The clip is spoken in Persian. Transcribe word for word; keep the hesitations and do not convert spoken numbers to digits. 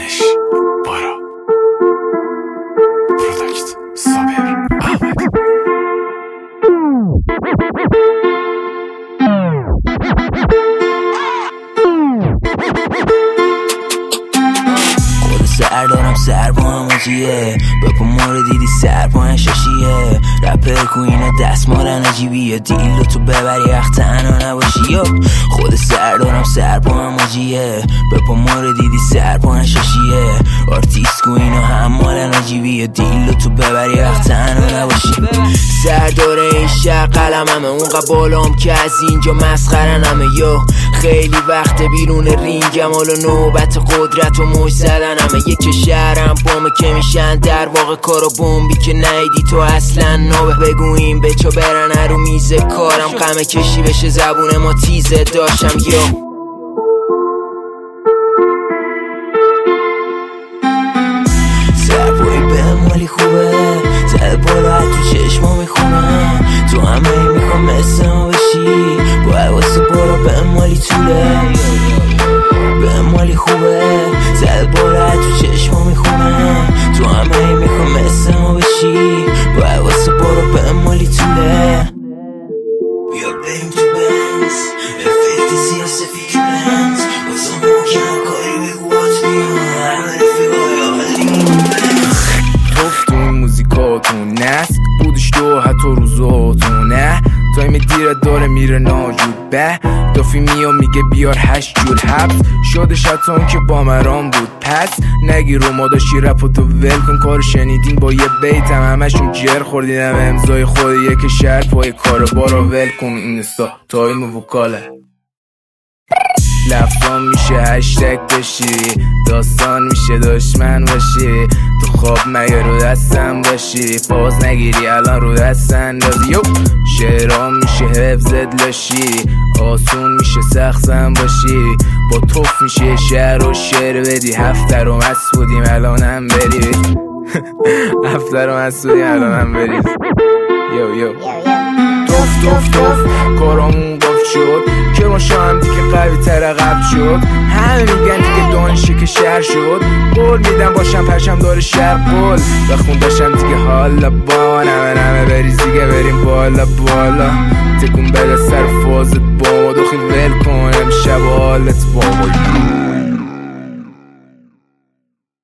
دانش بارا پروداکت صابر احمد. سر دارم سر با هم آجیه بپا مورد دیدی سر با هم شاشیه رپر کوینه دست مارن عجیبیه دیل تو ببری اخ تنها نباشی یا خود سر دارم سر با هم آجیه بپا مورد دیدی سر با هم شاشیه آرتیست کوینه هم مالن عجیبیه دیل تو ببری اخ تنها نباشی سر داره این شهر قلم همه اونقا بالام که از اینجا مسخرن همه یا خیلی وقت بیرون رینگم حالا نوبت قدرت و موج زدن همه یک شهرم بامه که میشن در واقع کارو بومبی که نیدی تو اصلا نابه بگویم به چا برن رو میز کارم غم کشی بشه زبون ما تیزه داشتم یا سرپایی به مالی خوبه زده بالا تو چشما میخونه تو همه میخوام مثل ما بشی با حواس بارا به مالی طوله به مالی خوبه زده بالا تو چشما میخونه تو همه میخوام مثل ما بشی با حواس بارا به مالی طوله بیا بریم تو بنز افکت سیاه سفید تو لنز واسه محکم کاری بگو بات بیان همه رفیقای آقلی توف تو این موزیکاتون نست بودش دو حتی روزاتون نه تایم دیره داره میره ناجود به دافی میو میگه بیار هشت جور حبس شده شتان که با مرام بود پس نگی رو ما داشتی رپ و تو ول کن کار شنیدین با یه بیتم همشون جر خوردیدم امضای خودیه که شهر پای کار بارا ول کن اینستا تایم و وکاله لفظان میشه هشتگ بشی داستان میشه دشمن باشی تو خواب مگه رو دستم باشی پاز نگیری الان رو دست اندازی یو شعرام میشه حفظت لاشی آسون میشه سختم باشی با توف میشه شعر و شعر بدی هفته رو مست بودیم الانم برید هفته رو مست بودیم الانم برید یو یو توف توف توف کارامون گفت شد که ما شام دیگه قوی تر قبل شد همه میگن دیگه دانشه که شهر شد قول میدم باشم پرشم داره شهر قول بخون داشتم دیگه حالا با نمه نمه بریز دیگه بریم بالا بالا تکون بده سر فازت با ما دخی ول کن امشب حالت با ما